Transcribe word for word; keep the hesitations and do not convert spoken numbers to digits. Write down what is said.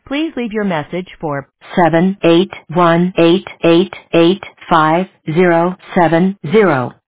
Please leave your message for seven eight one eight eight eight five zero seven zero.